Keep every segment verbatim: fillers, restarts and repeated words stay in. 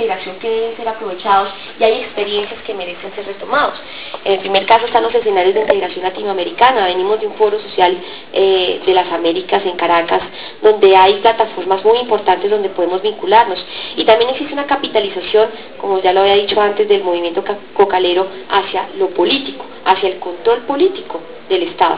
integración que deben ser aprovechados y hay experiencias que merecen ser retomados. En el primer caso están los escenarios de integración latinoamericana. Venimos de un foro social eh, de las Américas en Caracas, donde hay plataformas muy importantes donde podemos vincularnos. Y también existe una capitalización, como ya lo había dicho antes, del movimiento cocalero hacia lo político, hacia el control político del Estado.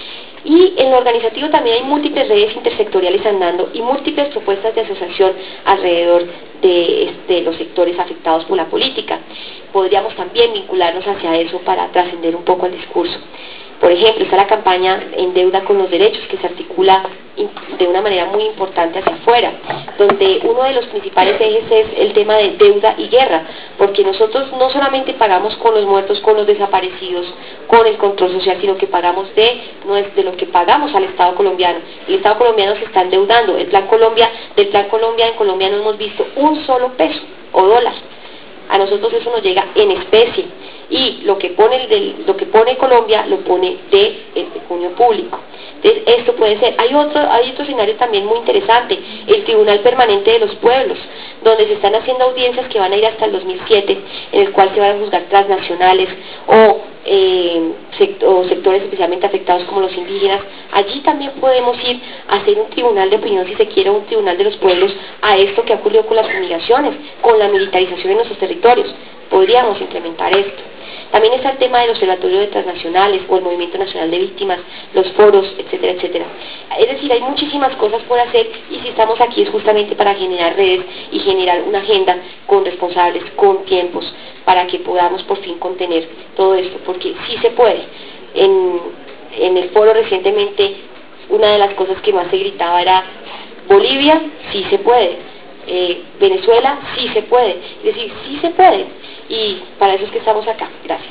Y en lo organizativo también hay múltiples redes intersectoriales andando y múltiples propuestas de asociación alrededor de, de los sectores afectados por la política. Podríamos también vincularnos hacia eso para trascender un poco el discurso. Por ejemplo, está la campaña En Deuda con los Derechos, que se articula de una manera muy importante hacia afuera, donde uno de los principales ejes es el tema de deuda y guerra, porque nosotros no solamente pagamos con los muertos, con los desaparecidos, con el control social, sino que pagamos de, no es de lo que pagamos al Estado colombiano. El Estado colombiano se está endeudando. El Plan Colombia, del Plan Colombia en Colombia no hemos visto un solo peso o dólar. A nosotros eso nos llega en especie y lo que pone, el, lo que pone Colombia lo pone del de pecunio público. Entonces esto puede ser. Hay otro, hay otro escenario también muy interesante, el Tribunal Permanente de los Pueblos, donde se están haciendo audiencias que van a ir hasta el dos mil siete, en el cual se van a juzgar transnacionales o, eh, sect o sectores especialmente afectados como los indígenas. Allí también podemos ir a hacer un tribunal de opinión, si se quiere, un tribunal de los pueblos, a esto que ha ocurrido con las fumigaciones, con la militarización en nuestros territorios. Podríamos implementar esto. También está el tema del observatorio de transnacionales o el Movimiento Nacional de Víctimas, los foros, etcétera, etcétera. Es decir, hay muchísimas cosas por hacer y si estamos aquí es justamente para generar redes y generar una agenda con responsables, con tiempos, para que podamos por fin contener todo esto, porque sí se puede. En, en el foro recientemente una de las cosas que más se gritaba era Bolivia, sí se puede. Eh, Venezuela, sí se puede. Es decir, sí se puede. Y para eso es que estamos acá. Gracias.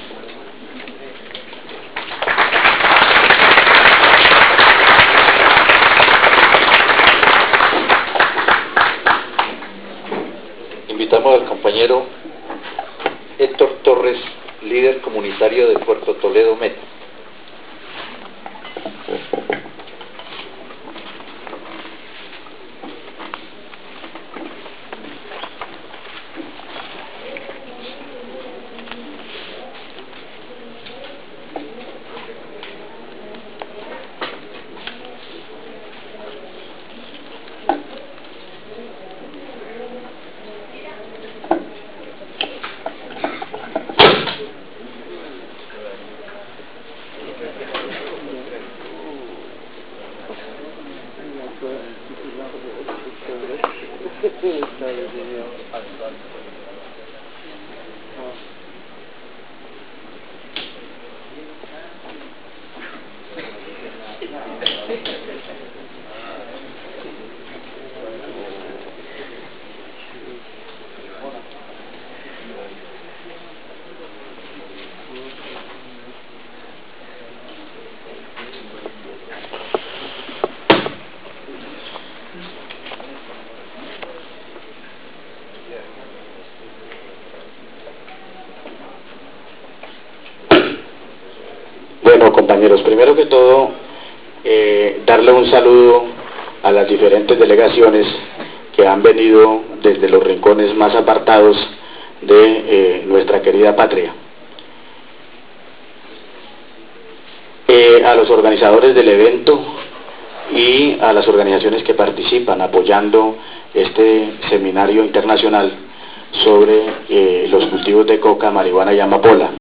Invitamos al compañero Héctor Torres, líder comunitario de Puerto Toledo Meta. Bueno, compañeros, primero que todo, eh, darle un saludo a las diferentes delegaciones que han venido desde los rincones más apartados de eh, nuestra querida patria. Eh, a los organizadores del evento y a las organizaciones que participan apoyando este seminario internacional sobre eh, los cultivos de coca, marihuana y amapola.